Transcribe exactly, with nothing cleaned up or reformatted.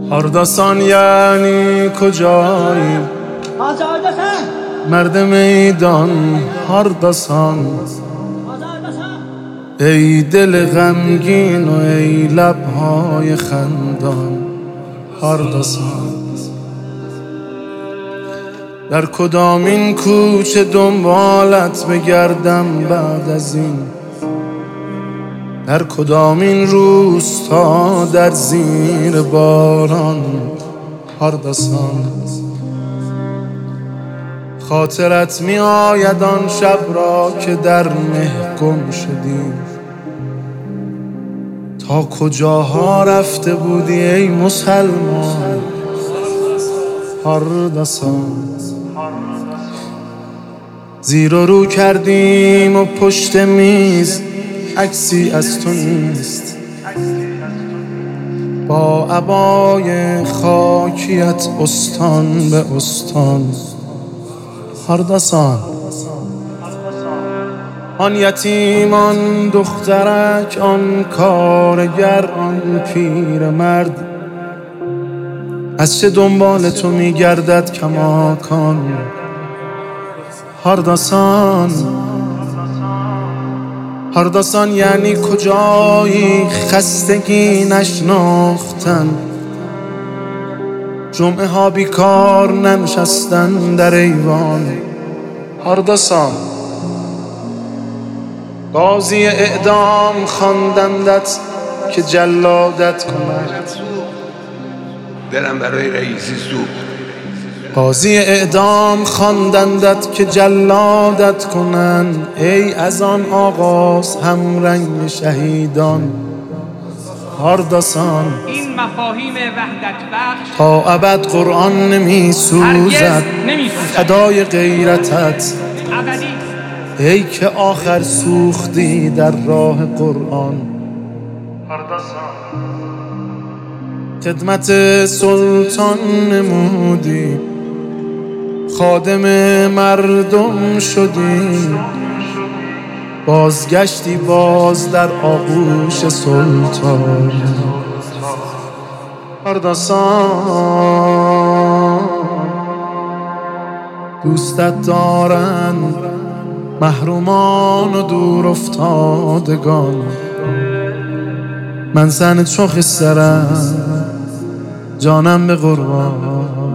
اردسان یعنی کجایی؟ مرد میدان اردسان، ای دل غمگین و ای لبهای خندان اردسان. در کدامین کوچه دنبالت بگردم بعد از این؟ در کدامین روستا در زیر باران اردسان. خاطرت می آید آن شب را که در مه گم شدیم، تا کجاها رفته بودی ای مسلمان اردسان. زیر و رو کردیم و پشت میز عکسی از تو نیست، با عبای خاکیت استان به استان اردسان. آن یتیم، آن دخترک، آن کارگر، آن پیرمرد، از چه دنبال تو میگردد کماکان اردسان. اردسان یعنی کجایی خستگی نشناختن، جمعه ها بیکار ننشستن در ایوان اردسان. قاضی اعدام خواندندت که جلادت کند، دلم برای رئیسی سوخت. قاضی اعدام خواندندت که جلادت کنند، ای از آن آغاز هم رنگ شهیدان اردسان. این مفاهیم وحدت بخش تا ابد قرآن نمی سوزد فدای غیرتت، ابدی ای که آخر سوختی در راه قرآن اردسان. خدمت سلطان نمودی، خادم مردم شدی، بازگشتی باز در آغوش سلطان اردسان. دوستت دارند محرومان و دور افتادگان، من زن چو خسرم جانم به قربان